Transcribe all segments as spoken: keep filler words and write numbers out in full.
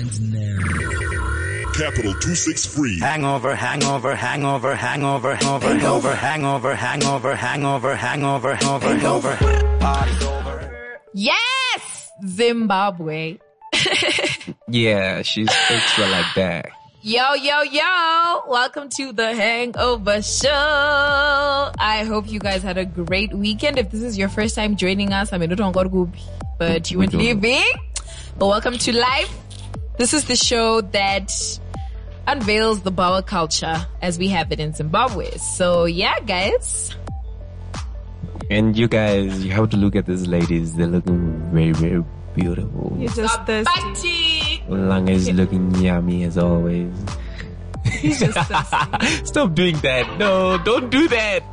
And now, Capital two six three. Hangover, hangover, hangover, hangover, hangover, hangover, hangover, hangover, hangover, hangover, hangover. Party's over. Yes! Zimbabwe. Yeah, she's extra like that. Yo, yo, yo! Welcome to the Hangover Show. I hope you guys had a great weekend. If this is your first time joining us, I mean, but you weren't leaving. But welcome to Life. This is the show that unveils the Bawa culture as we have it in Zimbabwe. So yeah, guys. And you guys, you have to look at these ladies. They're looking very, very beautiful. You're just thirsty. Lang is looking yummy as always. He's just thirsty. Stop doing that. No, don't do that.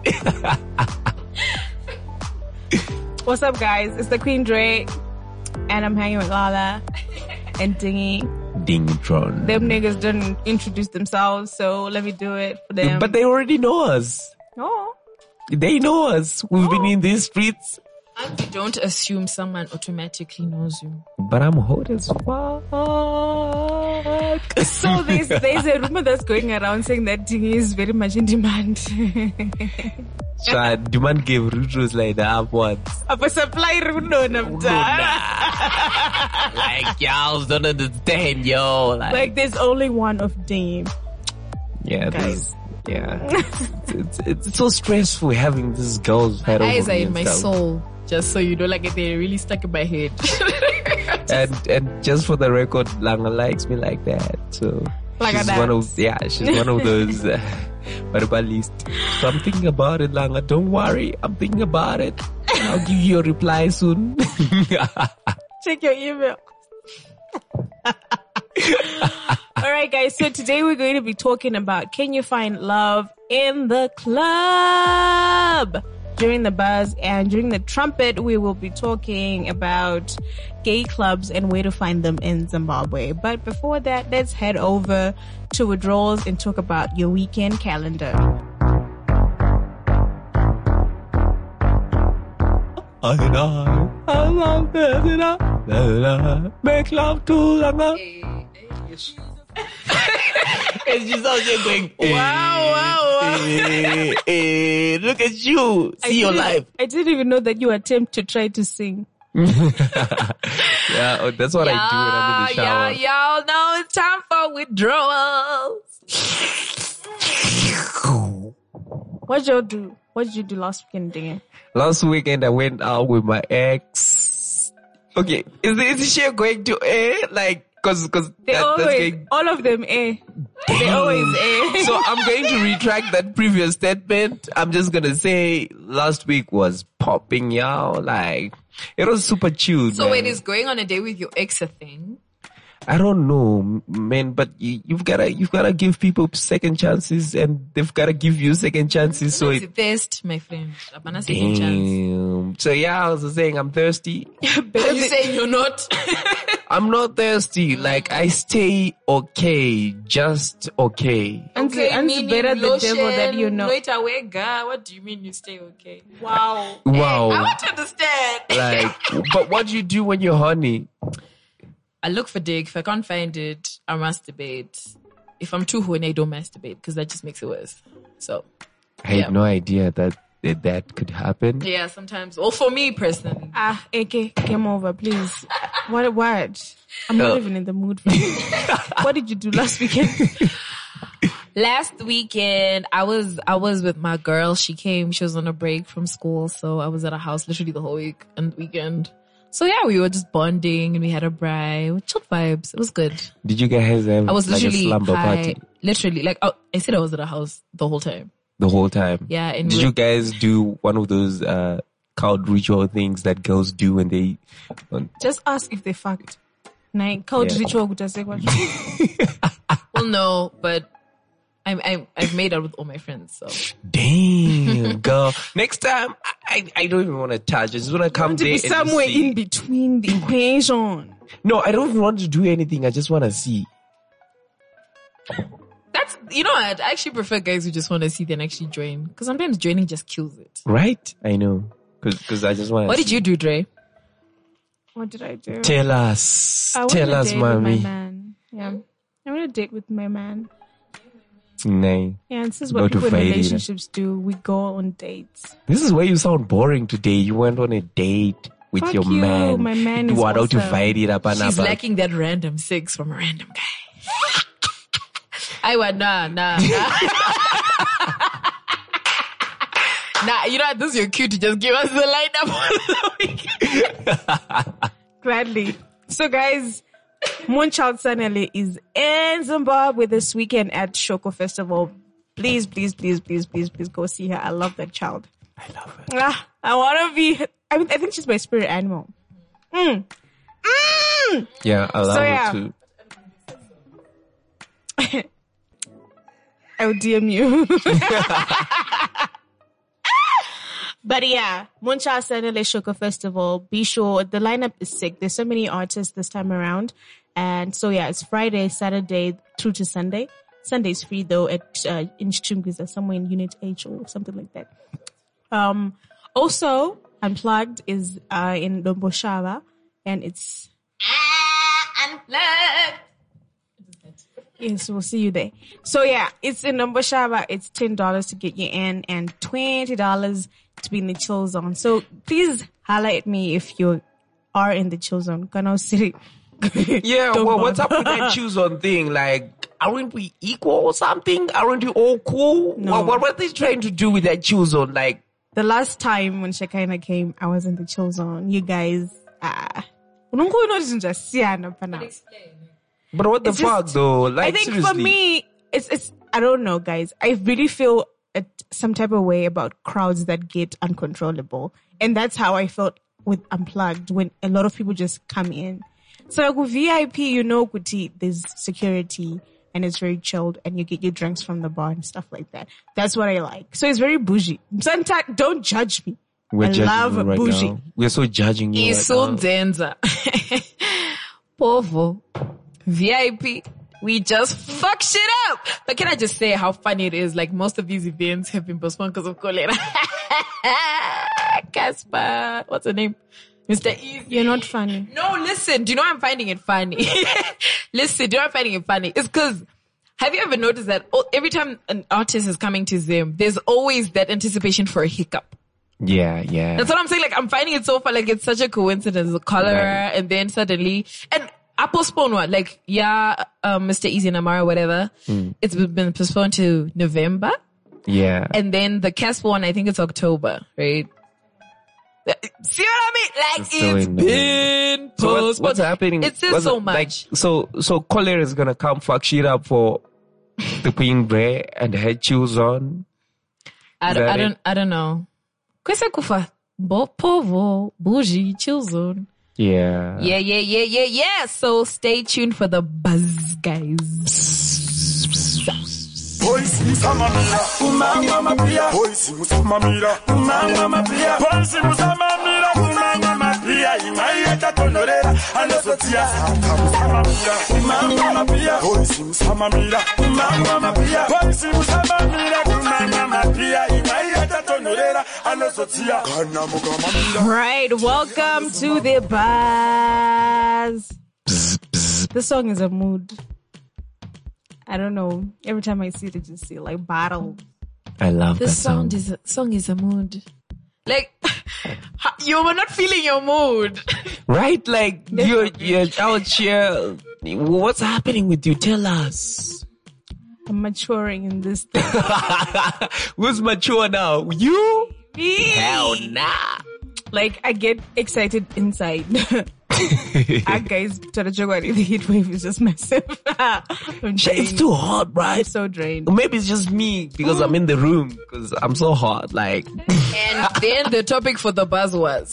What's up, guys? It's the Queen Dre, and I'm hanging with Lala and Dingy. Dingtron. Them niggas didn't introduce themselves, so let me do it for them. But they already know us. Oh. They know us. We've oh. been in these streets. And you don't assume someone automatically knows you. But I'm hot as fuck. So there's, there's a rumor that's going around saying that Dingy is very much in demand. So demand gave Rudros like the upwards. Up a supply Rudo Like y'all don't understand, yo. Like, like there's only one of Dingy. Yeah, guys. Yeah. it's, it's, it's, it's so stressful having this girl's head over eyes are me in my stuff. soul. Just so you know, like they're really stuck in my head. and and just for the record, Langa likes me like that. So like she's that. one of yeah, she's one of those. Uh, but at least, so I'm thinking about it, Langa. Don't worry, I'm thinking about it. I'll give you a reply soon. Check your email. Alright guys, so today we're going to be talking about can you find love in the club? During the buzz and during the trumpet, we will be talking about gay clubs and where to find them in Zimbabwe. But before that, let's head over to withdrawals and talk about your weekend calendar. I know, I love that. Make love to Langa. And she's out there going, wow, wow, wow. Hey, hey, look at you. See your life. I didn't even know that you attempt to try to sing. Yeah, oh, that's what yeah, I do when I'm in the shower. Yeah, y'all know it's time for withdrawals. What did you do? What did you do last weekend, Dingy? Last weekend I went out with my ex. Okay, is, is she going to A? Like, Cause, cause they that, always, that's going, all of them A. They always A. So I'm going to retract that previous statement. I'm just gonna say last week was popping, y'all. Like, it was super chill. So man. wait, is going on a date with your ex a thing? I don't know, man, but you, you've gotta, you've gotta give people second chances and they've gotta give you second chances. So it's it, thirst, my friend. Abana second chance. damn. So yeah, I was saying I'm thirsty. Are you saying you're not? I'm not thirsty. Like, I stay okay, just okay. Okay, and it's better the devil that you know. Wait away, girl. What do you mean you stay okay? Wow. Wow. Hey, I want to understand. Like, but what do you do when you're horny? I look for dick. If I can't find it, I masturbate. If I'm too horny, I don't masturbate because that just makes it worse. So, I yeah. had no idea that that, that could happen. Yeah, sometimes. Or for me personally. Ah, A K, game over, please. What? What? I'm not Oh. even in the mood for it. What did you do last weekend? Last weekend, I was I was with my girl. She came. She was on a break from school, so I was at her house literally the whole week and weekend. So yeah, we were just bonding and we had a braai. We chilled vibes. It was good. Did you guys have I was like a literally slumber high. party Literally, like oh, I said, I was at her house the whole time. the whole time? Yeah. And Did we you were- guys do one of those uh cult ritual things that girls do when they? Just ask if they fucked. Like, code Yeah. ritual, could I say what? Well, no, but I'm, I'm I've made out with all my friends. So Damn, girl. Next time, I I don't even want to touch. I just want to come To there be and just somewhere see. in between the equation. No, I don't even want to do anything. I just want to see. that's you know what? I actually prefer guys who just want to see than actually join because sometimes joining just kills it. Right? I know. Cause, cause I just want to What did you do, Dre? What did I do? Tell us. I went Tell on a us, date with my mommy. man. Yeah. I want to date with my man. Nay. Yeah, this is what Not people in to fight, relationships do. We go on dates. This is where you sound boring today. You went on a date with Fuck your you, man. my man you is are out to awesome. fight it up and She's up. lacking that random six from a random guy. I went, nah, nah, nah. Nah, you know what? This is your cue to just give us the lineup. Gladly. So, guys, Moonchild Sanele is in Zimbabwe this weekend at Shoko Festival. Please, please, please, please, please, please go see her. I love that child. I love it. Ah, I want to be. I mean, I think she's my spirit animal. Mm. Mm. Yeah, I love So, it yeah. too. I'll D M you. But yeah, Moonchild Sanele Shoko Festival. Be sure the lineup is sick. There's so many artists this time around, and so yeah, it's Friday, Saturday through to Sunday. Sunday's free though at uh, in Chumgiza, somewhere in Unit H or something like that. Um, also, Unplugged is uh, in Domboshava, and it's Unplugged. yes, we'll see you there. So yeah, it's in Domboshava. It's ten dollars to get you in, and twenty dollars to be in the chill zone. So please holla at me if you are in the chill zone. Kano City. Yeah, Don't well, what's bother. up with that choose on thing? Like, aren't we equal or something? Aren't we all cool? No. What, what, what are they trying to do with that choose on? Like, The last time when Shekinah came, I was in the chill zone. You guys, ah. Uh, but what the It's fuck just- though? Like, I think seriously. for me, it's it's. I don't know, guys. I really feel a, some type of way about crowds that get uncontrollable, and that's how I felt with Unplugged when a lot of people just come in. So like with V I P, you know, Kuti, there's security and it's very chilled, and you get your drinks from the bar and stuff like that. That's what I like. So it's very bougie. Sometimes don't judge me. We're I judging love you right bougie. now. We're so judging you right now. Isunzenza. Povo. V I P. We just fuck shit up. But can I just say how funny it is? Like most of these events have been postponed because of cholera. Casper. What's her name? Mister Easy. You're not funny. No, listen. Do you know why I'm finding it funny? Listen, do you know why I'm finding it funny? It's because, have you ever noticed that oh, every time an artist is coming to Zim, there's always that anticipation for a hiccup. Yeah, yeah. That's what I'm saying. Like, I'm finding it so fun. Like, it's such a coincidence. The cholera, Right. and then suddenly, and I postponed one. Like, yeah, um, Mister Easy and Amara, whatever. Mm. It's been postponed to November. Yeah. And then the Casper one, I think it's October, right? See what I mean? Like, It's still it's in been So what's, postponed. what's happening? It's just what's- so much. Like, so, so cholera is gonna come fuck shit up for the Queen Bray and her shoes on. I Is don't, that I it? don't, I don't know. Kwesa kufa. Bo povo, bougie, chill zone. Yeah. Yeah, yeah, yeah, yeah, yeah. So stay tuned for the buzz, guys. Boys, musamamira, umama mapia. Boys, musamamira, umama mapia. Boys, musamamira, umama mapia. Imaiyeta tonorera, anosotia. Musamamira, umama mapia. Boys, musamamira, umama mapia. Boys, musamamira, umama mapia. Imaiyeta tonorera, anosotia. Kana mukamamira. Right, welcome to the buzz. This song is a mood. I don't know. Every time I see it, I just see like battle. I love This that song. sound is a, song is a mood. Like, you were not feeling your mood. Right? Like, you're, you're out here. What's happening with you? Tell us. I'm maturing in this thing. Who's mature now? You? Me. Hell nah. Like, I get excited inside. Ah, guys, Torajogwari, the heat wave is just massive. I'm It's drained. too hot, I'm right? so drained. Maybe it's just me because I'm in the room because I'm so hot. Like, And then the topic for the buzz was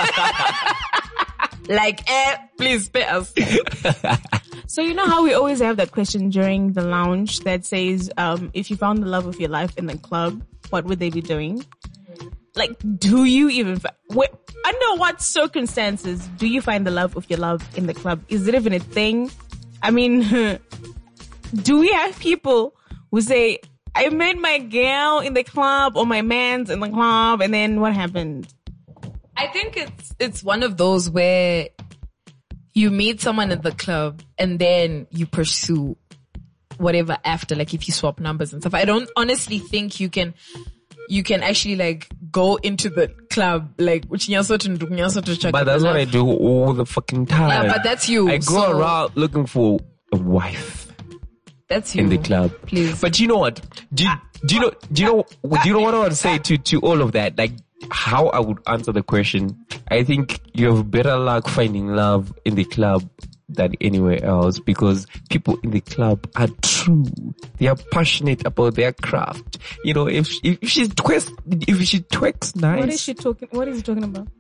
like, eh, please spare us. So you know how we always have that question during the lounge that says, um, if you found the love of your life in the club, what would they be doing? Like, do you even, fi- wh- under what circumstances do you find the love of your love in the club? Is it even a thing? I mean, do we have people who say, I met my gal in the club or my man's in the club, and then what happened? I think it's it's one of those where you meet someone at the club and then you pursue whatever after, like if you swap numbers and stuff. I don't honestly think you can, you can actually like go into the club like, but that's what I do all the fucking time. Yeah, but that's you. I go so around looking for a wife. That's you. In the club. Please. But you know what? Do you, do you know, do you know, do you know what I want to say to, to all of that? Like, how I would answer the question. I think you have better luck finding love in the club than anywhere else, because people in the club are true. They are passionate about their craft. You know, if if she twerks, if she twerks nice. What is she talking? What is he talking about?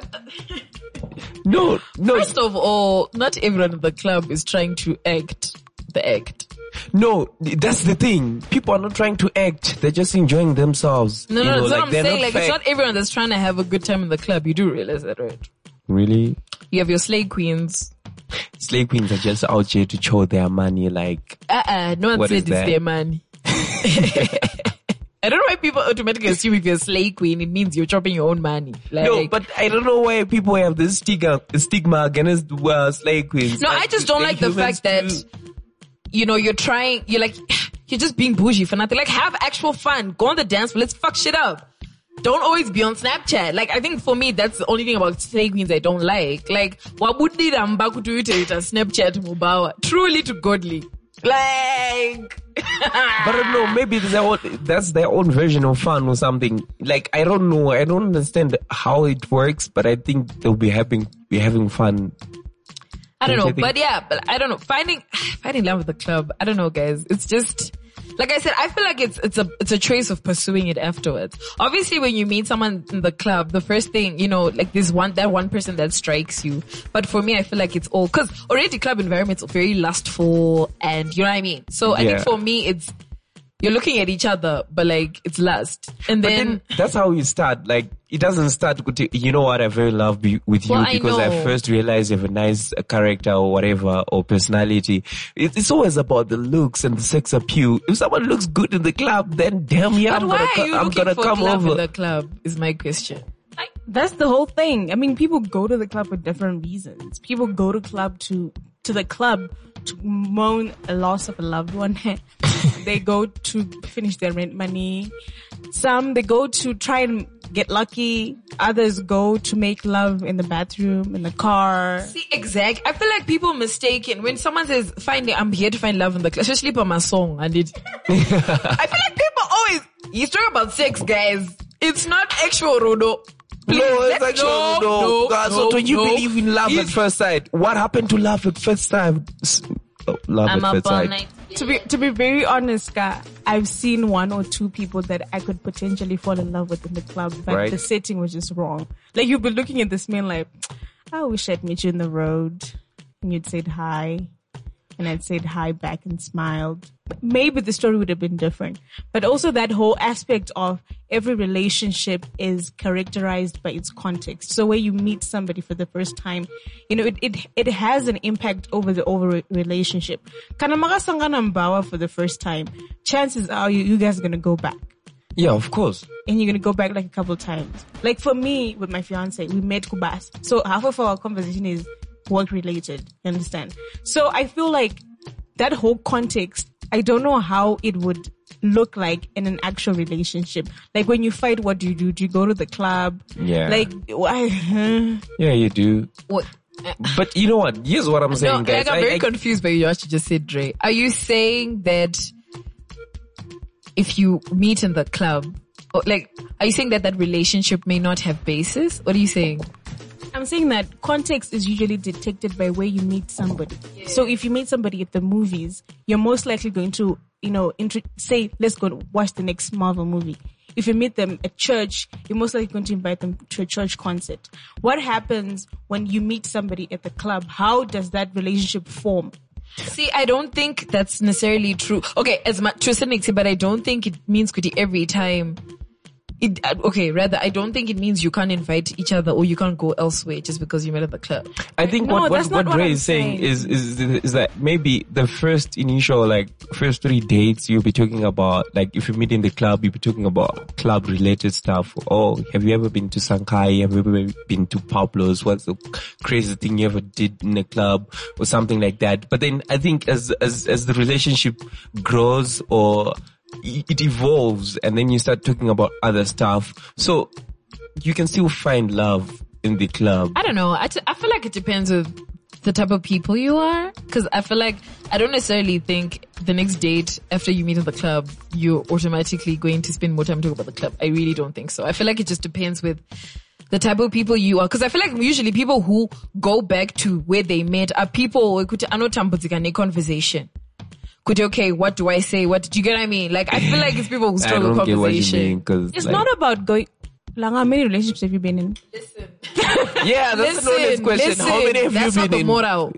No, no. First of all, not everyone in the club is trying to act the act. No, that's the thing. People are not trying to act. They're just enjoying themselves. No, no, you know, that's like, what I'm saying. Like, fake. It's not everyone that's trying to have a good time in the club. You do realize that, right? Really? You have your slay queens. Slay queens are just out here to show their money, like... Uh-uh, no one what said it's that? their money. I don't know why people automatically assume if you're a slay queen, it means you're chopping your own money. Like, no, but I don't know why people have this stigma, stigma against uh, slay queens. No, like, I just don't like the fact that... Do. You know, you're trying, you're like, you're just being bougie for nothing. Like, have actual fun. Go on the dance floor. Let's fuck shit up. Don't always be on Snapchat. Like, I think for me, that's the only thing about slay queens I don't like. Like, wabudi ramba kutuita Snapchat mubawa. Truly to godly. Like, but I don't know, maybe their own, that's their own version of fun or something. Like, I don't know. I don't understand how it works, but I think they'll be having, be having fun. I don't know, but yeah, but I don't know. Finding, finding love with the club, I don't know, guys. It's just, like I said, I feel like it's, it's a, it's a choice of pursuing it afterwards. Obviously, when you meet someone in the club, the first thing, you know, like this one, that one person that strikes you. But for me, I feel like it's all, cause already club environment's very lustful and you know what I mean? So I yeah. think for me, it's, you're looking at each other, but like, it's lust. And then, then that's how you start. Like, it doesn't start with, you know what, I very love be with well, you because I, I first realized you have a nice character or whatever, or personality. It, it's always about the looks and the sex appeal. If someone looks good in the club, then damn yeah, but I'm why gonna, are you I'm looking gonna for come love over. in the club is my question. Like, that's the whole thing. I mean, people go to the club for different reasons. People go to club to, to the club to mourn a loss of a loved one. They go to finish their rent money. Some, they go to try and get lucky. Others go to make love in the bathroom, in the car. See, exact. I feel like people mistaken when someone says, "Find I'm here to find love in the club," especially for my song. And it, I feel like people always, you talk about sex, guys. It's not actual, Rodo. Please, no, it's actually no, no. no, God, no, so do you no. believe in love It's, at first sight? What happened to love at first sight? Oh, love I'm at first up all sight. night. To be, to be very honest, Ka, I've seen one or two people that I could potentially fall in love with in the club, but Right. the setting was just wrong. Like, you'd be looking at this man like, I wish I'd met you in the road and you'd said hi. And I'd said hi back and smiled. Maybe the story would have been different. But also that whole aspect of every relationship is characterized by its context. So where you meet somebody for the first time, you know, it, it, it has an impact over the over relationship. Kana makasangana mbawa for the first time, chances are you, you guys are gonna go back. Yeah, of course. And you're gonna go back like a couple times. Like for me, with my fiance, we met Kubas. So half of our conversation is work related. You understand? So I feel like that whole context, I don't know how it would look like in an actual relationship. Like when you fight, what do you do? Do you go to the club? Yeah. Like, why? Yeah, you do. What? But you know what? Here's what I'm saying, No, guys. like I'm very I, I, confused by you actually just said, Dre. Are you saying that if you meet in the club, or like, are you saying that that relationship may not have basis? What are you saying? I'm saying that context is usually detected by where you meet somebody. Yeah. So if you meet somebody at the movies, you're most likely going to, you know, int- say, let's go watch the next Marvel movie. If you meet them at church, you're most likely going to invite them to a church concert. What happens when you meet somebody at the club? How does that relationship form? See, I don't think that's necessarily true. Okay, as much to a certain extent, but I don't think it means kuti every time It, uh, okay, rather, I don't think it means you can't invite each other or you can't go elsewhere just because you met at the club. I think No, what that's what, not what what Ray I'm is saying saying. is, is is that maybe the first initial like first three dates you'll be talking about, like if you meet in the club you'll be talking about club related stuff. Oh, have you ever been to Sankai? Have you ever been to Pablo's? What's the crazy thing you ever did in a club or something like that? But then I think as as as the relationship grows or it evolves and then you start talking about other stuff, so you can still find love in the club. I don't know. I, t- I feel like it depends on the type of people you are. Cause I feel like I don't necessarily think the next date after you meet at the club, you're automatically going to spend more time talking about the club. I really don't think so. I feel like it just depends with the type of people you are. Cause I feel like usually people who go back to where they met are people who could anotambudzika conversation. Could okay, what do I say? What did you get what I mean? Like, I feel like it's people who I struggle don't get what you conversation. mean, 'cause, It's like- not about going. Like, how many relationships have you been in? Listen, Yeah, that's the honest question. listen, How many have that's you not been the in? moral.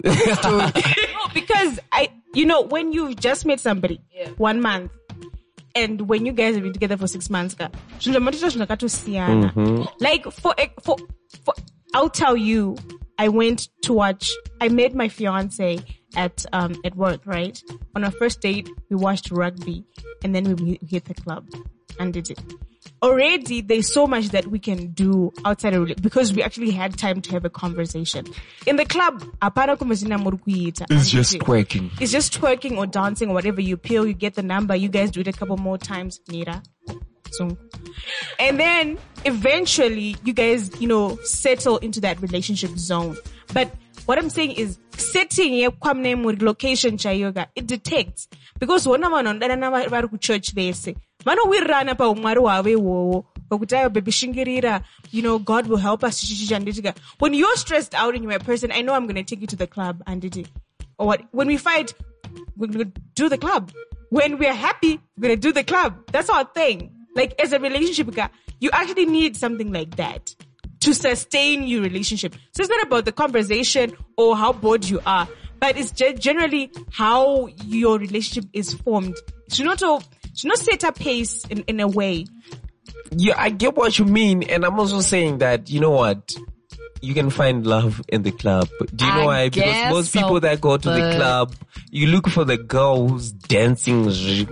No, because I, you know, when you've just met somebody Yeah. one month, and when you guys have been together for six months, ka, zvino matita zvinakatosiyana. Mm-hmm. Like for for for, I'll tell you, I went to watch. I met my fiance at um at work, right? On our first date, we watched rugby, and then we hit the club and did it. Already, there's so much that we can do outside of it because we actually had time to have a conversation. In the club, apana kumazina muri kuita. It's just twerking. It's just twerking or dancing or whatever. You peel, you get the number. You guys do it a couple more times. Nira. So, and then eventually you guys, you know, settle into that relationship zone. But what I'm saying is setting here kwamne muri location cha yoga, it detects. Because wana vanondana na vari ku church vese. Mano we run up a umwari wave wo. Baby shingirira, you know, God will help us. When you're stressed out and you're a person, I know I'm going to take you to the club and did it. Or what? When we fight, we're going to do the club. When we're happy, we're going to do the club. That's our thing. Like, as a relationship guy, you actually need something like that to sustain your relationship. So it's not about the conversation or how bored you are, but it's ge- generally how your relationship is formed. Should not, should not set a pace in, in a way. Yeah, I get what you mean, and I'm also saying that, you know what, you can find love in the club. Do you know I why? Because guess most people so, that go to the but- club, you look for the girl who's dancing. Like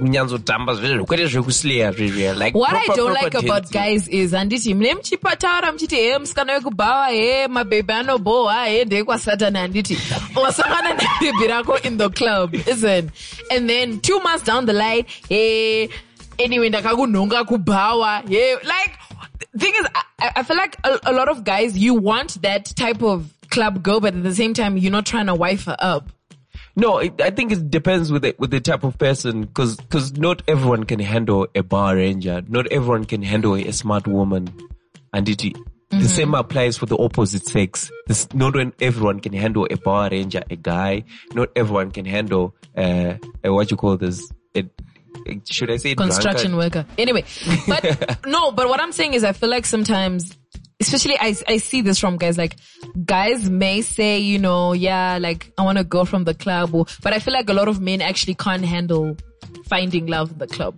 What I proper, don't proper like about dancing. guys is anditi mune muchipataura muchiti he musikana wekubawa he mabhebhi anobohwa he ndekwasatani handiti wasangana nebhebhi rako in the club, isn't? And then two months down the line, hey, anyway ndakakunhonga kubhawa, hey, like thing is I, I feel like a, a lot of guys, you want that type of club girl, but at the same time you're not trying to wife her up. No, it, I think it depends with the, with the type of person, because because not everyone can handle a bar ranger. Not everyone can handle a smart woman, and it Mm-hmm. the same applies for the opposite sex. This, not when everyone can handle a bar ranger, a guy. Not everyone can handle uh, a, what you call this. A, a, should I say Construction drunkard? worker. Anyway, but no, but what I'm saying is I feel like sometimes, especially I, I see this from guys, like guys may say, you know, yeah, like I want to go from the club, or, but I feel like a lot of men actually can't handle finding love in the club.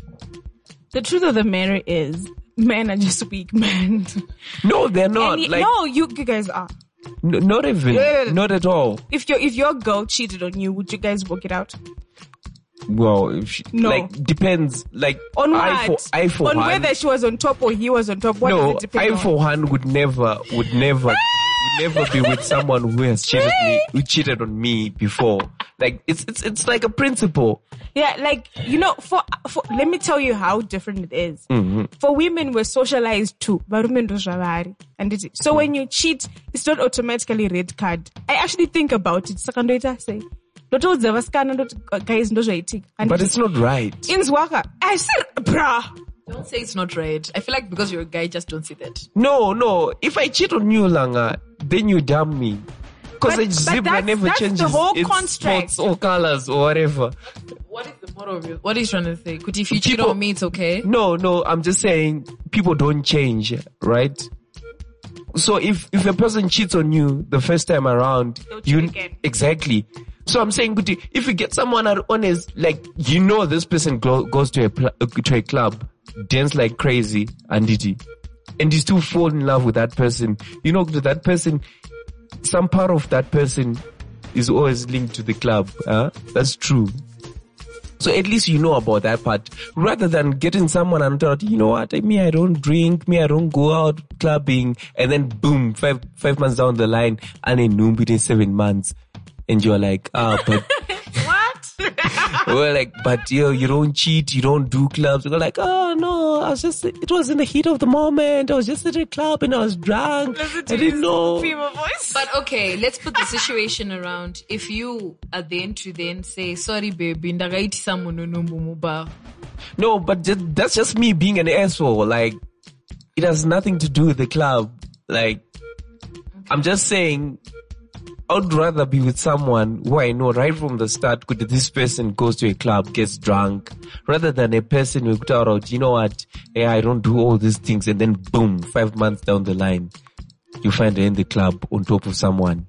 The truth of the matter is, men are just weak men. No, they're not. And y- like no, you, you guys are. n- not even, Yeah. not at all. If your if your girl cheated on you, would you guys work it out? Well, if she, No. like depends. Like On I what? for I for on one, whether she was on top or he was on top. What no, does it depend I on? for one would never, would never, would never be with someone who has cheated me, who cheated on me before. Like it's it's it's like a principle. Yeah, like, you know, for, for, let me tell you how different it is. Mm-hmm. For women, we're socialized too. Varume ndo zvavari. And it, so when you cheat, it's not automatically red card. I actually think about it. Saka ndoita say, ndotoudza vasikana ndoti guys ndo zvaitika. And But it's not right. inzwaka. I said, bruh. Don't say it's not right. I feel like because you're a guy, just don't say that. No, no. If I cheat on you, Langa, then you damn me. Because But- a but zebra that's- never that's the changes whole its construct. spots or colors or whatever. What is the moral of it? What are you trying to say? Could if you cheat People- on me, it's okay? No, no, I'm just saying people don't change, right? So if, if a person cheats on you the first time around, They'll cheat you, again. exactly. So I'm saying, if you get someone at honest, like, you know, this person go, goes to a, pl- to a club, dance like crazy, and it, and you still fall in love with that person. You know, that person, some part of that person is always linked to the club. Huh? That's true. So at least you know about that part, rather than getting someone and thought, you know what, me, I don't drink, me, I don't go out clubbing, and then boom, five five months down the line, and in Numbide seven months, and you're like, ah, but What? we're like, but yo, you don't cheat, you don't do clubs. We're like, oh no, I was just, it was in the heat of the moment. I was just at a club and I was drunk. Listen to I didn't his know. female voice. But okay, let's put the situation around. If you are then to then say, sorry baby, ndakaitisa munhu nomuba. No, but just, that's just me being an asshole. Like, it has nothing to do with the club. Like, I'm just saying, I'd rather be with someone who I know right from the start, could this person goes to a club, gets drunk, rather than a person who thought out, you know what, yeah, I don't do all these things, and then boom, five months down the line, you find her in the club on top of someone.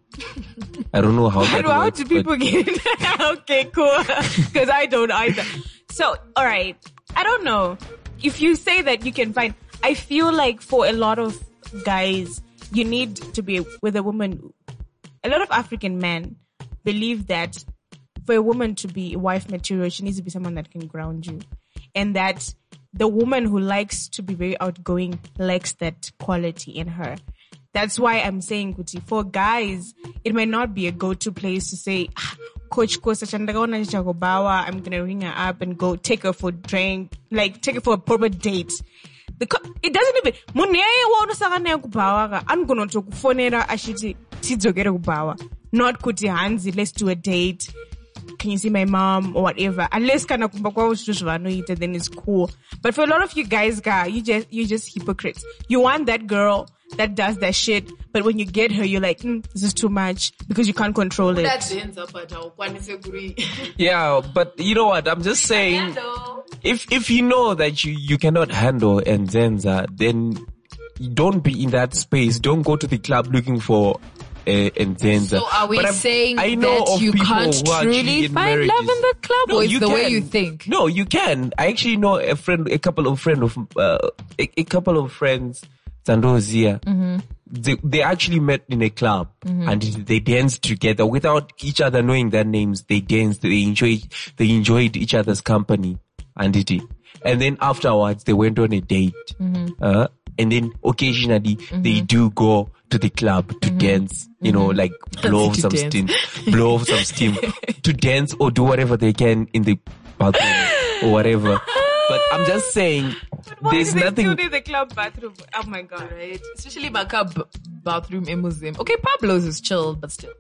I don't know how that How works. do people get it? Okay, cool. Because I don't either. So, all right. I don't know. If you say that you can find, I feel like for a lot of guys, you need to be with a woman. A lot of African men believe that for a woman to be wife material, she needs to be someone that can ground you. And that the woman who likes to be very outgoing lacks that quality in her. That's why I'm saying, Kuti, for guys, it might not be a go-to place to say, ah, Coach Kosa Chandagaona Chagobawa, I'm gonna ring her up and go take her for a drink, like take her for a proper date. The co- it doesn't even, Muneye wona sakane kubawa, I'm gonna talk phonera ashiti tidzogere kubawa. Not Kuti Hanzi, let's do a date. Can you see my mom or whatever? Unless kana kumba kwa ushushu then it's cool. But for a lot of you guys, guy, you just you just hypocrites. You want that girl that does that shit, but when you get her, you're like, mm, this is too much because you can't control it. That ends up at our agree. Yeah, but you know what? I'm just saying, if if you know that you, you cannot handle Nzenza, then don't be in that space. Don't go to the club looking for uh, Nzenza. So are we But I'm- saying I know that of you people can't who are actually truly in find marriages. love in the club, No, or it's you the way can. you think? No, you can. I actually know a friend, a couple of friend of, uh, a, a couple of friends, Sandozia. Mm-hmm. They, they actually met in a club and they danced together without each other knowing their names. They danced, they enjoyed, they enjoyed each other's company and it. And then afterwards they went on a date. Uh, and then occasionally they do go to the club to dance, you know, like blow off To some dance. steam, blow off some steam to dance or do whatever they can in the bathroom or whatever. But I'm just saying, Why there's do they nothing. still need the club bathroom? Oh my god. Right? Especially Maka b- bathroom in Muslim. Okay, Pablo's is chill, but still.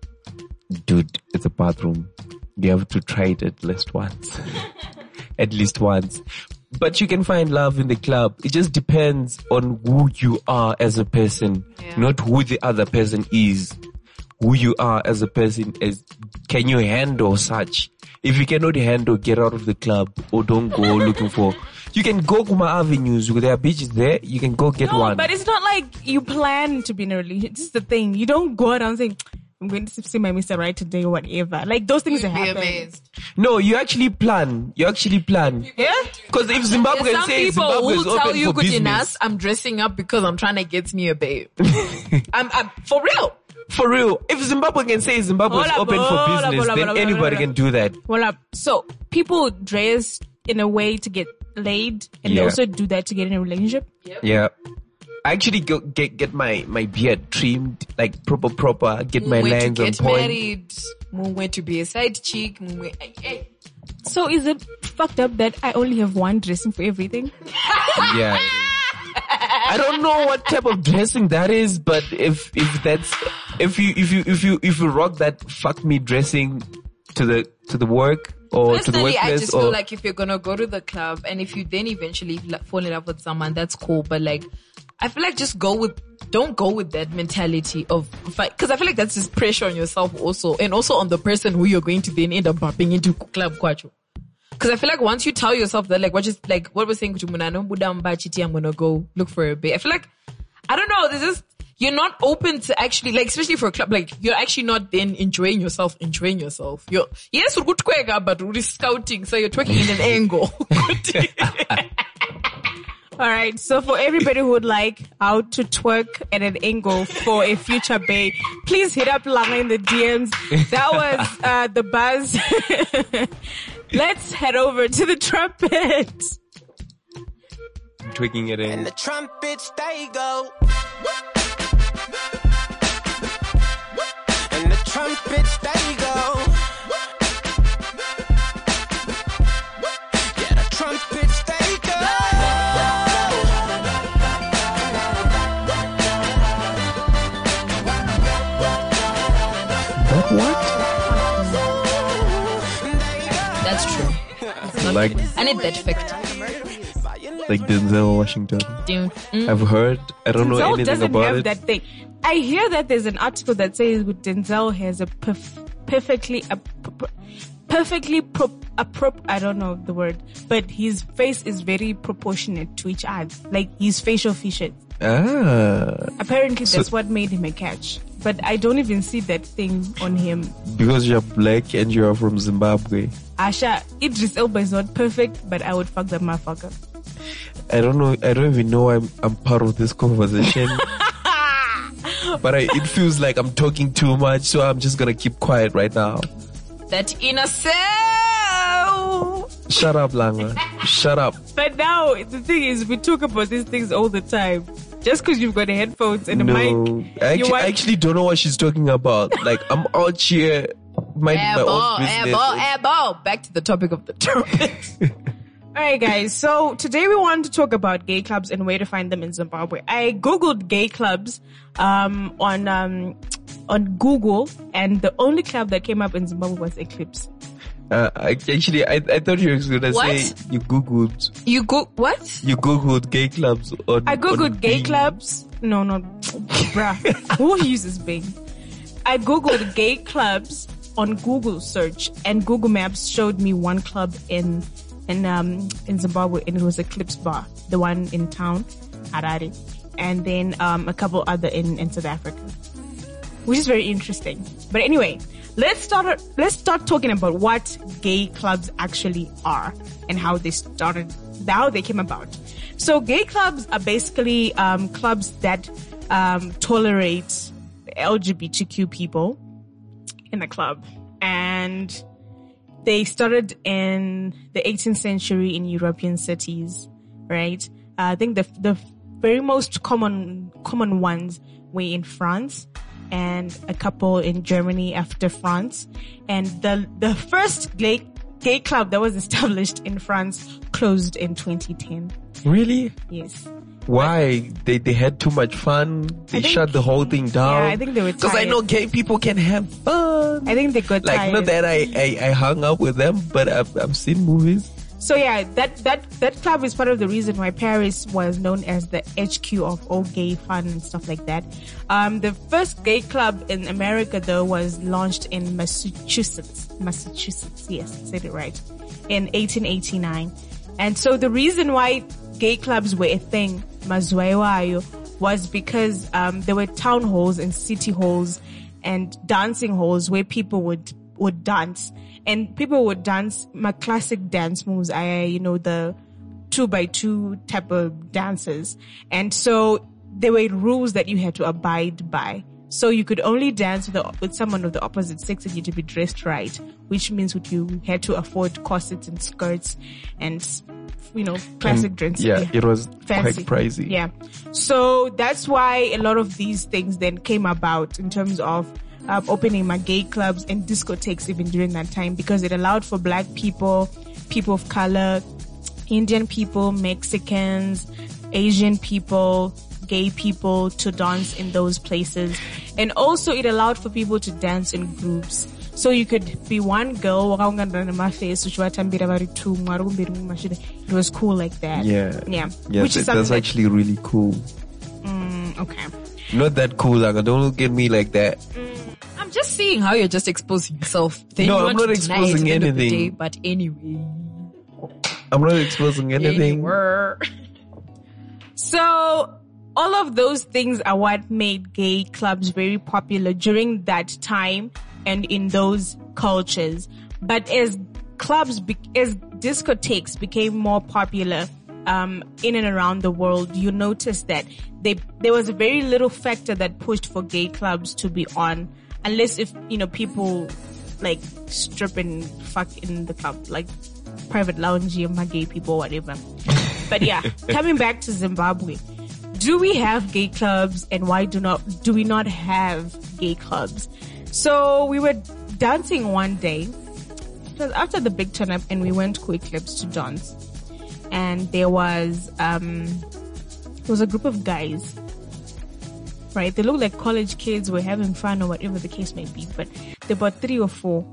Dude, it's a bathroom. You have to try it at least once. At least once. But you can find love in the club. It just depends on who you are as a person, Yeah. not who the other person is. Who you are as a person is, can you handle such? If you cannot handle, get out of the club or don't go looking for. You can go Kuma Avenues where there are beaches there. You can go get No, one. but it's not like you plan to be in a relationship. This is the thing. You don't go around saying, I'm going to see my Mister Right today or whatever. Like those things You'd that be happen. amazed. No, you actually plan. You actually plan. Yeah? Because if Zimbabwe There's some say people Zimbabwe who is tell open you, for business, Kutinas, I'm dressing up because I'm trying to get me a babe. I'm, I'm for real. for real, if Zimbabwe can say Zimbabwe is Hola, open for hola, business, hola, then hola, anybody hola. can do that. Well, uh, so people dress in a way to get laid and they Yeah. also do that to get in a relationship. Yeah. I actually go, get get my, my beard trimmed, like proper proper, get my Mungwe to lines on get point. married. Mungwe to be a side chick. Mungwe, hey, hey. So is it fucked up that I only have one dressing for everything? Yeah. I don't know what type of dressing that is, but if if that's if you if you if you if you rock that fuck me dressing to the to the work or to the Personally, I workplace just or feel like if you're gonna go to the club and if you then eventually la- fall in love with someone, that's cool. But like, I feel like just go with, don't go with that mentality of fight, because I feel like that's just pressure on yourself also, and also on the person who you're going to then end up bumping into club kwacho. Because I feel like once you tell yourself that, like, what just like what we're saying, I'm gonna go look for a babe. I feel like, I don't know. There's just you're not open to actually, like, especially for a club, like, you're actually not then enjoying yourself, enjoying yourself. You're, yes, we're good twerker, but we're scouting, so you're twerking in an angle. All right. So for everybody who would like how to twerk at an angle for a future bae, please hit up Langa in the D Ms. That was, uh, the buzz. Let's head over to the trumpet. Twigging it in. And the trumpets, they go. And the trumpets, they go. Yeah, the trumpets, they go. What? What? That's true. It's not, Like- I need that fact. Like Denzel Washington. Mm. I've heard. I don't know Denzel anything doesn't about have it. that thing. I hear that there's an article that says with Denzel has a perf- perfectly, a, per- perfectly pro- a prop. I don't know the word, but his face is very proportionate to each other. Like his facial features. Ah, Apparently, So- that's what made him a catch. But I don't even see that thing on him. because you're black and you're from Zimbabwe. Asha, Idris Elba is not perfect, but I would fuck that motherfucker. I don't know. I don't even know I'm I'm part of this conversation. But I, it feels like I'm talking too much, so I'm just gonna keep quiet right now. That inner self. Shut up, Langa. Shut up. But now the thing is, we talk about these things all the time. Just because you've got headphones and a No, mic, I you actually, want- I actually don't know what she's talking about. Like I'm out here minding my Airball, own business. airball, airball. Back to the topic of the trumpet. All right, guys. So today we want to talk about gay clubs and where to find them in Zimbabwe. I googled gay clubs um, on um, on Google, and the only club that came up in Zimbabwe was Eclipse. Uh, I, actually, I, I thought you were gonna What? say you googled You go, what? you googled gay clubs on. I googled on gay Bing. clubs. No, no, bruh. Who uses Bing? I googled gay clubs on Google search, and Google Maps showed me one club in in um in Zimbabwe, and it was Eclipse Bar, the one in town, Harare, and then um a couple other in in South Africa, which is very interesting. But anyway, let's start let's start talking about what gay clubs actually are and how they started, how they came about. So gay clubs are basically um clubs that um tolerate L G B T Q people in the club, and they started in the eighteenth century in European cities, right? Uh, I think the the very most common common ones were in France, and a couple in Germany after France. And the the first gay gay club that was established in France closed in twenty ten. Really? Yes. Why? They they had too much fun. They think- shut the whole thing down. Yeah, I think they were Because I tired. know gay people can have fun. I think they got Like, tired. not that I, I, I hung up with them, but I've, I've seen movies. So yeah, that, that, that club is part of the reason why Paris was known as the H Q of all gay fun and stuff like that. Um, the first gay club in America though was launched in Massachusetts. Massachusetts, yes, I said it right. In eighteen eighty-nine. And so the reason why gay clubs were a thing, Mazwaiwayo, was because, um, there were town halls and city halls and dancing halls where people would, would dance. And people would dance my classic dance moves. I, you know, the two by two type of dances. And so there were rules that you had to abide by. So you could only dance with, the, with someone of the opposite sex and you had to be dressed right, which means that you had to afford corsets and skirts and, you know, classic And, dresses. yeah, it was Fancy. quite pricey. Yeah. So that's why a lot of these things then came about in terms of um, opening my gay clubs and discotheques even during that time, because it allowed for black people, people of color, Indian people, Mexicans, Asian people, gay people to dance in those places. And also it allowed for people to dance in groups. So you could be one girl, it was cool like that. Yeah. Yeah. Yeah, Which is that- that's something actually really cool. that, okay. Not that cool, like, don't look at me like that. I'm just seeing how you're just exposing yourself. Then No, you I'm want not to deny it exposing at the end of the anything. day, but anyway. I'm not exposing Yeah, you anything. were. So all of those things are what made gay clubs very popular during that time and in those cultures. But as clubs, be- as discotheques became more popular um, in and around the world, you notice that they, there was a very little factor that pushed for gay clubs to be on, unless if, you know, people like strip and fuck in the club, like private lounge, my gay people, whatever. But yeah, coming back to Zimbabwe, do we have gay clubs, and why do not do we not have gay clubs? So we were dancing one day. It was after the big turn up, and we went to Eclipse to dance. And there was um there was a group of guys. Right? They looked like college kids were having fun or whatever the case may be, but there were three or four.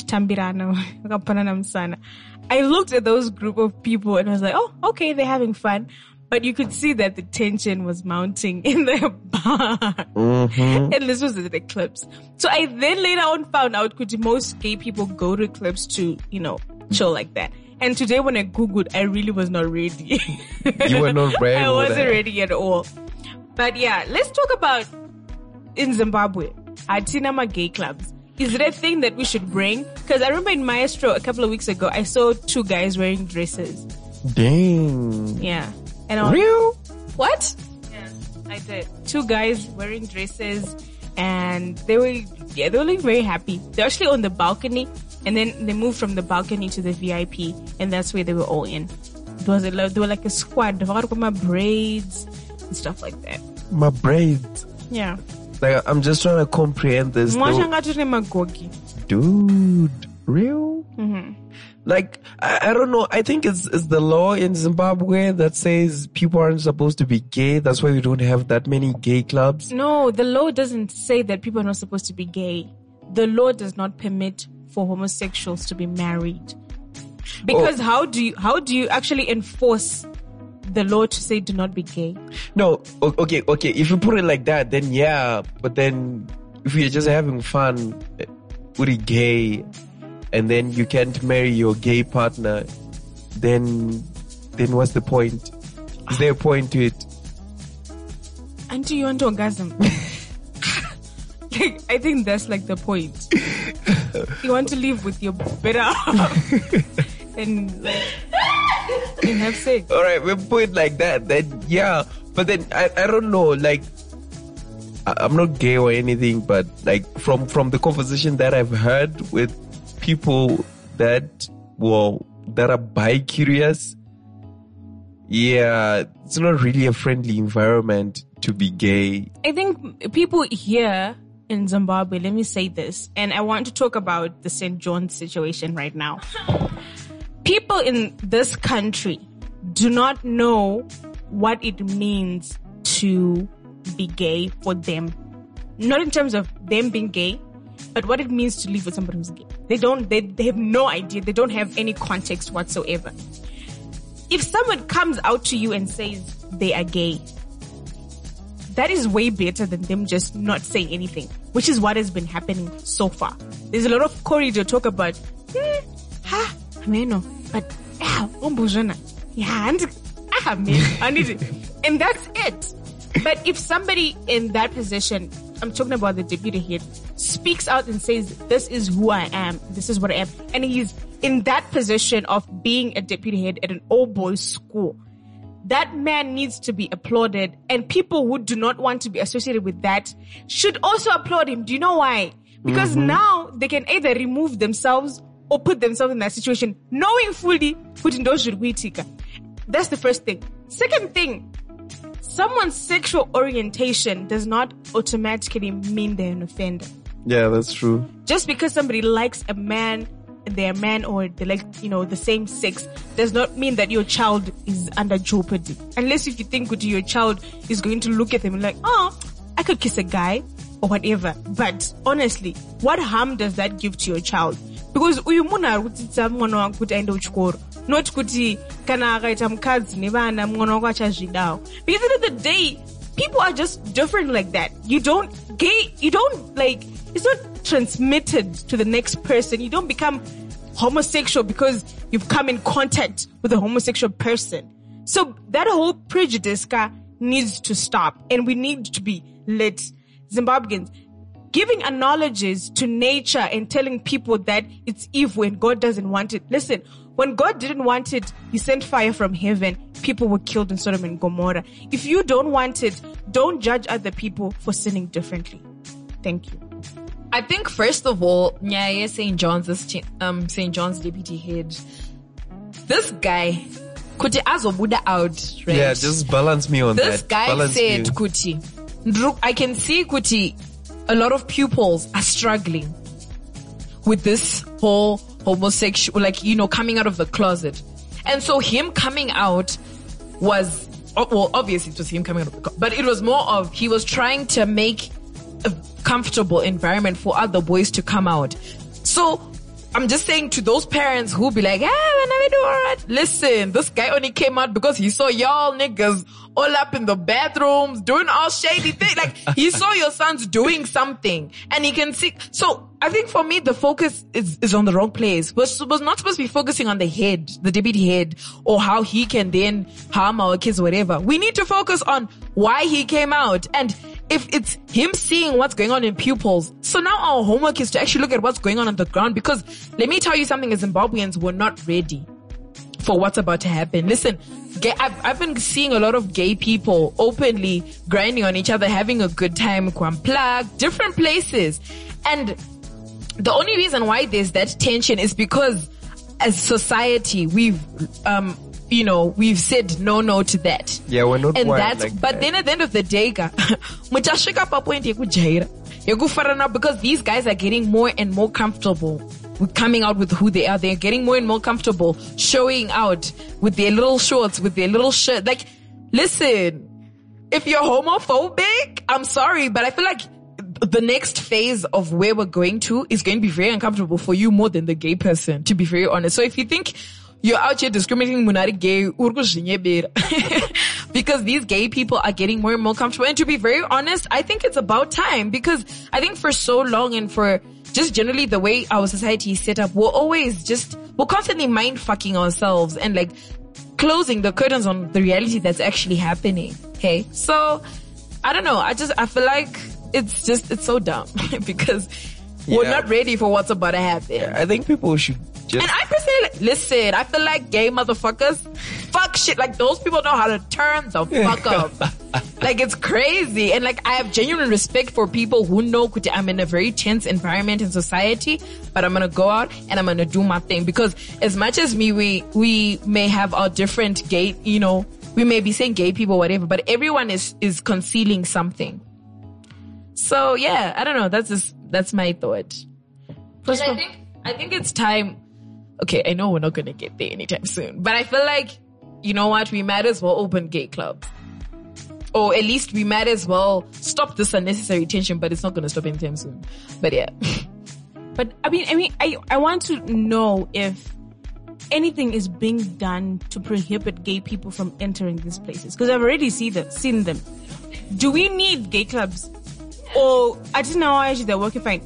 I looked at those group of people and I was like, oh, okay, they're having fun. But you could see that the tension was mounting in the bar. Mm-hmm. And this was at Eclipse. So I then later on found out that most gay people go to Eclipse to, you know, chill like that. And today when I Googled, I really was not ready. You were not ready. I wasn't ready at all. But yeah, let's talk about in Zimbabwe, Atinama gay clubs. Is it a thing that we should bring? Because I remember in Maestro a couple of weeks ago, I saw two guys wearing dresses. Dang. Yeah. And I was, real? What? Yeah, I did. Two guys wearing dresses, and they were, yeah, they were looking very happy. They're actually on the balcony, and then they moved from the balcony to the V I P, and that's where they were all in. It was a, they were like a squad. They got my braids and stuff like that. My braids? Yeah. Like, I'm just trying to comprehend this. Dude, real? Mm-hmm. Like, I, I don't know. I think it's, it's the law in Zimbabwe that says people aren't supposed to be gay. That's why we don't have that many gay clubs. No, the law doesn't say that people are not supposed to be gay. The law does not permit for homosexuals to be married. Because oh. how do you, how do you actually enforce the law to say do not be gay? No, okay, okay. If you put it like that, then yeah. But then if you're just having fun with a gay, and then you can't marry your gay partner, then then what's the point? Is there a point to it? Until you want to orgasm. Like, I think that's like the point. You want to live with your better half and like, and have sex. All right, we put it like that. Then yeah, but then I I don't know. Like, I, I'm not gay or anything, but like from from the conversation that I've heard with people that well that are bi-curious, yeah, it's not really a friendly environment to be gay. I think people here in Zimbabwe, let me say this, and I want to talk about the Saint John's situation right now. People in this country do not know what it means to be gay for them. Not in terms of them being gay, but what it means to live with somebody who's gay. They don't, they, they have no idea. They don't have any context whatsoever. If someone comes out to you and says they are gay, that is way better than them just not saying anything, which is what has been happening so far. There's a lot of corridor talk about, hmm, ha, I mean, no, but, ah, umbuzana, yeah, and, ah, man, I need it. And that's it. But if somebody in that position, I'm talking about the deputy head, speaks out and says, this is who I am, this is what I am, and he's in that position of being a deputy head at an all-boys school, that man needs to be applauded, and people who do not want to be associated with that should also applaud him. Do you know why? Because mm-hmm. now they can either remove themselves or put themselves in that situation, knowing fully that's the first thing. Second thing, someone's sexual orientation does not automatically mean they're an offender. Yeah, that's true. Just because somebody likes a man, they're a man, or they like, you know, the same sex, does not mean that your child is under jeopardy. Unless if you think your child is going to look at them and like, oh, I could kiss a guy or whatever. But honestly, what harm does that give to your child? Because uyu munhu ari kudzidza mwana wangu kuti aende kuchikoro, not kuti kana akaita mukadzi nevana mwana wangu achazvidawo. Because at the end of the day, people are just different like that. You don't gay, you don't like, it's not transmitted to the next person. You don't become homosexual because you've come in contact with a homosexual person. So that whole prejudice ka needs to stop, and we need to be lit. Zimbabweans, giving analogies to nature and telling people that it's evil and God doesn't want it. Listen, when God didn't want it, He sent fire from heaven. People were killed in Sodom and Gomorrah. If you don't want it, don't judge other people for sinning differently. Thank you. I think first of all, yeah, Saint John's, this um, Saint John's deputy head, this guy, Kuti azobuda out, right? Yeah, just balance me on this that. This guy balance said, me. Kuti, Ndru- I can see, Kuti, a lot of pupils are struggling with this whole homosexual, like, you know, coming out of the closet. And so him coming out was, well, obviously it was him coming out of the closet, but it was more of, he was trying to make a comfortable environment for other boys to come out. So, I'm just saying to those parents who be like, ah, when I do alright. Listen, this guy only came out because he saw y'all niggas all up in the bathrooms doing all shady things. Like, he saw your sons doing something and he can see. So, I think for me, the focus is, is on the wrong place. Was, was not supposed to be focusing on the head, the deputy head, or how he can then harm our kids or whatever. We need to focus on why he came out. And if it's him seeing what's going on in pupils, so now our homework is to actually look at what's going on on the ground, because let me tell you something, as Zimbabweans, we're not ready for what's about to happen. Listen, gay, I've, I've been seeing a lot of gay people openly grinding on each other, having a good time, Kwamplag, different places. And the only reason why there's that tension is because as society, we've, um, you know, we've said no, no to that. Yeah, we're not and wired that's, like but that. then at the end of the day, because these guys are getting more and more comfortable with coming out with who they are. They're getting more and more comfortable showing out with their little shorts, with their little shirt. Like, listen, if you're homophobic, I'm sorry, but I feel like the next phase of where we're going to is going to be very uncomfortable for you more than the gay person, to be very honest. So if you think you're out here discriminating munari gay, because these gay people are getting more and more comfortable. And to be very honest, I think it's about time, because I think for so long and for just generally the way our society is set up, we're always just, we're constantly mind fucking ourselves and like closing the curtains on the reality that's actually happening. Okay. So I don't know. I just, I feel like it's just, it's so dumb because yeah. we're not ready for what's about to happen. Yeah, I think people should just... And I personally, like, listen, I feel like gay motherfuckers, fuck shit. Like, those people know how to turn the fuck up. Like, it's crazy. And like, I have genuine respect for people who know I'm in a very tense environment in society, but I'm gonna go out and I'm gonna do my thing. Because as much as me, we, we may have our different gay, you know, we may be saying gay people, whatever, but everyone is, is concealing something. So yeah, I don't know. That's just, that's my thought. First and I think, I think it's time. Okay, I know we're not gonna get there anytime soon, but I feel like, you know what? We might as well open gay clubs. Or at least we might as well stop this unnecessary tension, but it's not gonna stop anytime soon. But yeah. But I mean, I mean, I, I want to know if anything is being done to prohibit gay people from entering these places. Because I've already see them, seen them. Do we need gay clubs? Or, I didn't know actually they're working fine.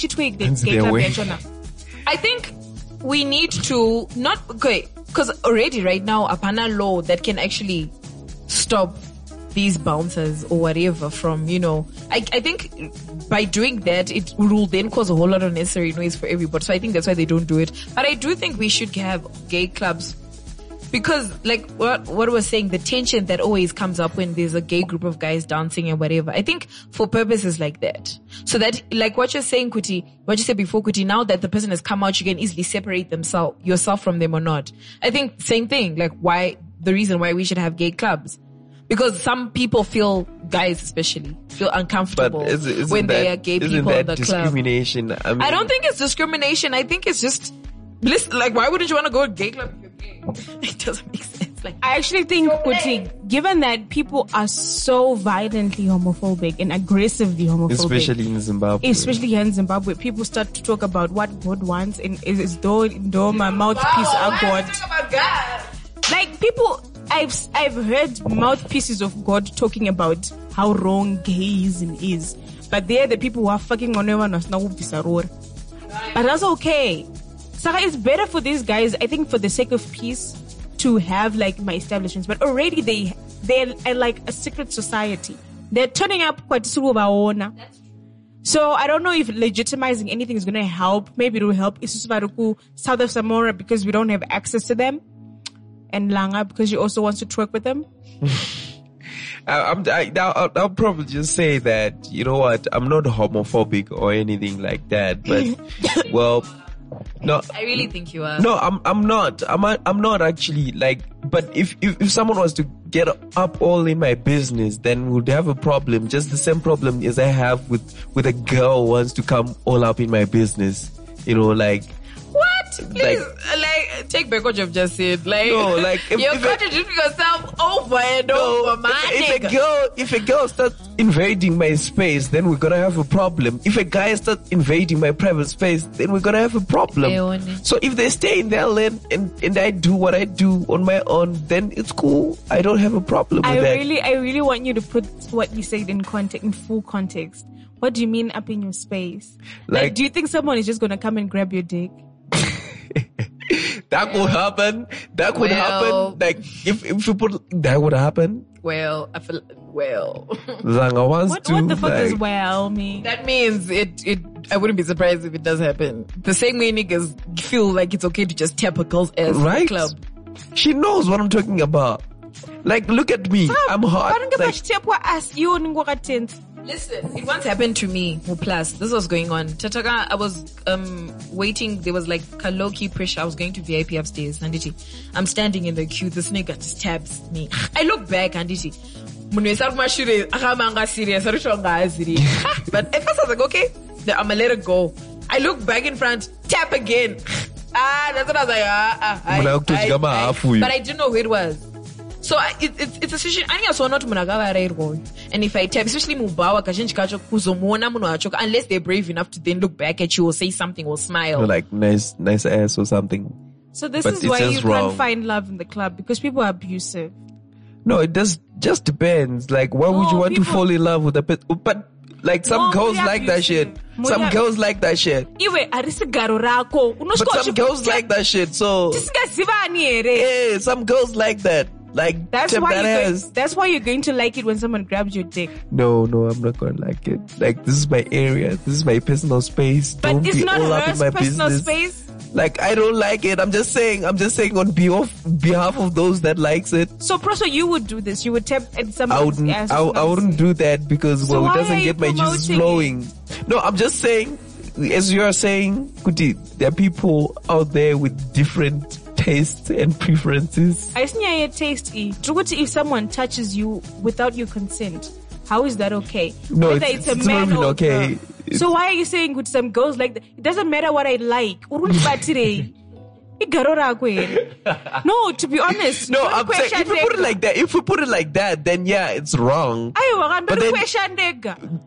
I think we need to not, okay, because already right now, apana law that can actually stop these bouncers or whatever from, you know, I, I think by doing that, it will then cause a whole lot of unnecessary noise for everybody. So I think that's why they don't do it. But I do think we should have gay clubs. Because, like, what, what I was saying, the tension that always comes up when there's a gay group of guys dancing and whatever, I think for purposes like that. So that, like what you're saying, Kuti, what you said before, Kuti, now that the person has come out, you can easily separate themselves, yourself from them or not. I think same thing, like why, the reason why we should have gay clubs. Because some people feel, guys especially, feel uncomfortable is, when that, they are gay people in the discrimination? club. I, mean, I don't think it's discrimination. I think it's just, listen, like, why wouldn't you want to go to a gay club if you're gay? It doesn't make sense. Like, I actually think, Kuti, given that people are so violently homophobic and aggressively homophobic, especially in Zimbabwe, especially here in Zimbabwe, people start to talk about what God wants, and is though, though my mouthpiece wow, are God. About God. Like people, I've I've heard mouthpieces of God talking about how wrong gayism is, but they're the people who are fucking on everyone else now with this aror. But that's okay. Sarah, it's better for these guys, I think, for the sake of peace, to have like my establishments. But already they they're uh, like a secret society. They're turning up quite soon. So I don't know if legitimizing anything is going to help. Maybe it will help Isusubaruku, South of Samora, because we don't have access to them, and Langa because she also wants to twerk with them. I, I'm, I, I'll, I'll probably just say that, you know what, I'm not homophobic or anything like that, but, well, no. I really think you are. No, I'm, I'm not. I'm, I'm not actually, like, but if, if, if someone was to get up all in my business, then we'd have a problem. Just the same problem as I have with, with a girl who wants to come all up in my business. You know, like, what? Please, like, like, take back what you've just said. Like, no, like, if, you're if contradicting yourself over and no, over, man. If, if a girl, if a girl starts invading my space, then we're gonna have a problem. If a guy starts invading my private space, then we're gonna have a problem. So if they stay in their lane and, and I do what I do on my own, then it's cool. I don't have a problem with I that. really, I really want you to put what you said in context, in full context. What do you mean up in your space? Like, Like- do you think someone is just gonna come and grab your dick? That could happen. That could Well- happen. Like if if you put that would happen. Well, I feel, well. Zanga wants What, to. what the fuck like, does well mean? That means it, it, I wouldn't be surprised if it does happen. The same way niggas feel like it's okay to just tap a girl's ass in the right? club. She knows what I'm talking about. Like, look at me. I'm hot. Like, Listen, it once happened to me. Oh, plus, this was going on. Tataka, I was um waiting. There was like a low-key pressure. I was going to V I P upstairs. Nanditi, I'm standing in the queue. This nigga just taps me. I look back, Nanditi. But at first I was like, okay, then I'm gonna let it go. I look back in front, tap again. Ah, that's what I was like. Ah, ah, I, Muna ukuthi kama I, I, hafu you. but I didn't know who it was. So I, it, it's it's a situation. I saw not munagava. And if I tap, especially mubawa kazhinji kacho kuzomuona munhu wacho, unless they're brave enough to then look back at you or say something or smile. like nice, nice ass or something. So this But is it's why you just wrong. can't find love in the club because people are abusive. No, it does just depends. Like, why would No, you want to people- fall in love with a pet? But like some No, girls muya like that shit. abusive. Some Muya- girls like that shit. Iwe arisigaro rako. But some girls like that shit. So yeah, some girls like that. Like That's tap why that you're going, ass. that's why you're going to like it when someone grabs your dick. No, no, I'm not gonna like it. Like, this is my area. This is my personal space. But Don't it's be not all up her in my personal business. space. Like, I don't like it. I'm just saying. I'm just saying on behalf behalf of those that likes it. So, Proso, you would do this. You would tap at I someone's wouldn't. ass. I, I wouldn't do that because So well, why it doesn't are you get my juices promoting flowing. No, I'm just saying. As you are saying, Kuti, there are people out there with different tastes and preferences. I think your taste. E. Trukuti, if someone touches you without your consent, how is that okay? No, Whether it's- it's, a it's not man even or a okay. girl. It's- So why are you saying with some girls like that? It doesn't matter what I like. Urunibatire. Igaro rakwe. No, to be honest. No, don't I'm saying question if we put it nigga. like that, if we put it like that, then yeah, it's wrong. Ayo, wakan, But don't then- question nigga.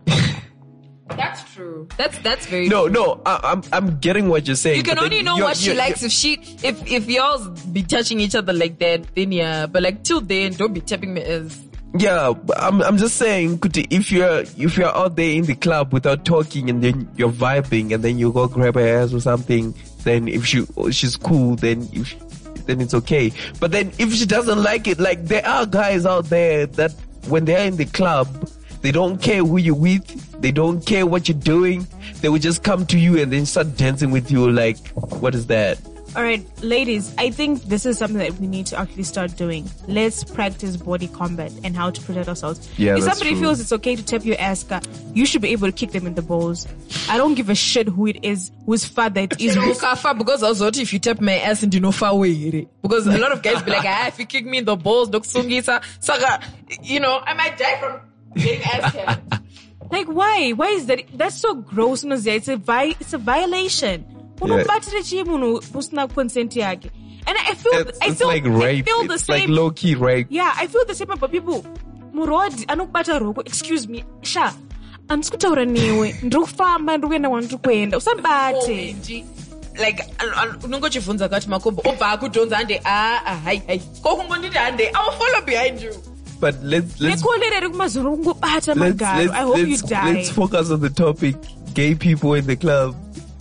That's true. That's that's very No, true. no, I, I'm I'm getting what you're saying. You can but only then know you're- what she you're- likes if she if if y'all be touching each other like that, then yeah. But like till then, don't be tapping me as Yeah, but I'm I'm just saying, Kuti, if you're if you're out there in the club without talking and then you're vibing and then you go grab her ass or something, then if she she's cool, then if then it's okay. But then if she doesn't like it, like there are guys out there that when they're in the club, they don't care who you're with, they don't care what you're doing, they will just come to you and then start dancing with you. Like, what is that? All right, ladies, I think this is something that we need to actually start doing. Let's practice body combat and how to protect ourselves. Yeah, if that's somebody true. feels it's okay to tap your ass, ka, you should be able to kick them in the balls. I don't give a shit who it is, whose father it is. whose- Ukafa, because also if you tap my ass and you know far away, because a lot of guys be like, ah, if you kick me in the balls, dok sungisa, saga, you know, I might die from getting ass tapped. Like, why? Why is that? That's so gross, Nozia. It's a vi- It's a violation. Yeah. Unobatire chimunhu usina consent yake. And I feel, It's, I it's feel, like rape. I feel the It's same. like low key rape. Yeah, I feel the same about people. Murodi anokubata roko. Excuse me, sha. Andikutaura newe. Ndikufamba ndikuenda kwandiri kuenda. Usabate. Like unongochivhunza kati makombo obva akudhonza hande ah ah hai hai kokungonditi hande I will follow behind you. But let's let's Nekolere kumazoro kungobata let's magaro. let's, I hope you let's, die. let's focus on the topic: gay people in the club.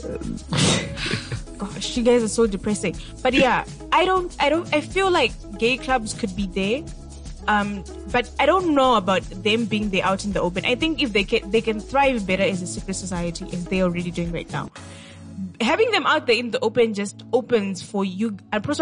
Gosh, you guys are so depressing. But yeah, I don't, I don't, I feel like gay clubs could be there. Um, but I don't know about them being there out in the open. I think if they can, they can thrive better as a secret society as they're already doing right now. Having them out there in the open just opens for you. I think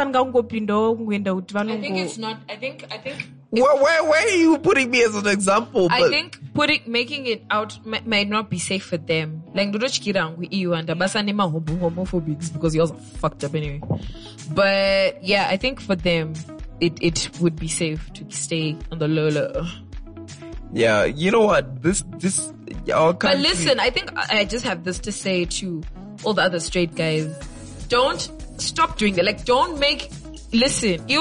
it's not. I think. I think. Where, where, where are you putting me as an example? I think putting making it out might, might not be safe for them. Like Ndodochikira you and Abasanima homophobics because yours are fucked up anyway. But yeah, I think for them it it would be safe to stay on the low low. Yeah, you know what? This this our country. But listen, I think I just have this to say to all the other straight guys: don't stop doing that. Like, don't make. Listen, you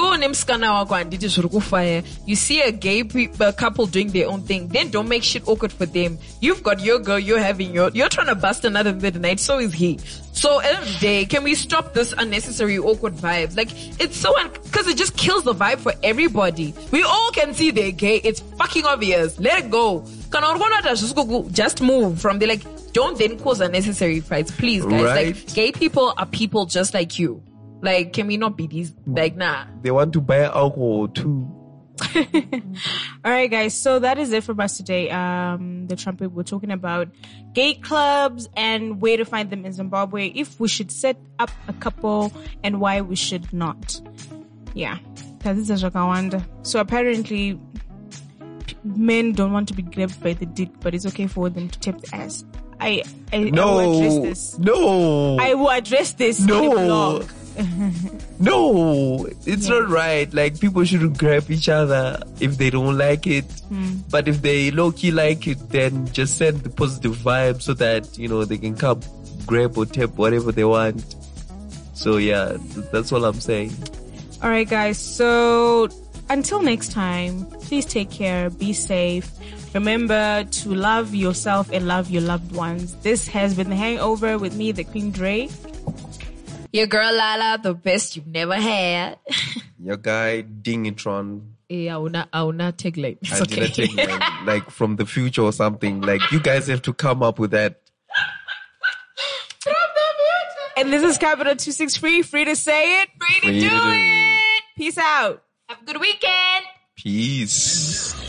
see a gay pe- a couple doing their own thing, then don't make shit awkward for them. You've got your girl, you're having your, you're trying to bust another midnight, so is he. So end of the day, can we stop this unnecessary awkward vibes? Like, it's so, un- cause it just kills the vibe for everybody. We all can see they're gay. It's fucking obvious. Let it go. Just move from there. Like, don't then cause unnecessary fights, please, guys. Right. Like, gay people are people just like you. Like, can we not be these? Like, nah. They want to buy alcohol too. All right, guys. So that is it for us today. Um, the trumpet. We're talking about gay clubs and where to find them in Zimbabwe. If we should set up a couple and why we should not. Yeah, so apparently, men don't want to be grabbed by the dick, but it's okay for them to tap the ass. I, I, no, I will address this. No, I will address this. No. No, it's yeah. not right. Like, people shouldn't grab each other if they don't like it. Mm. But if they low-key like it, then just send the positive vibe so that, you know, they can come grab or tap whatever they want. So yeah, th- that's all I'm saying. All right, guys. So until next time, please take care. Be safe. Remember to love yourself and love your loved ones. This has been The Hangover with me, the Queen Dre. Your girl Lala, the best you've never had. Your guy Dingitron. Yeah, I will not, I will not take like, it's I okay. take like, like from the future or something. Like, you guys have to come up with that. From the future. And this is Capital two six Free, free to say it, free to Free do to do it. Peace out. Have a good weekend. Peace.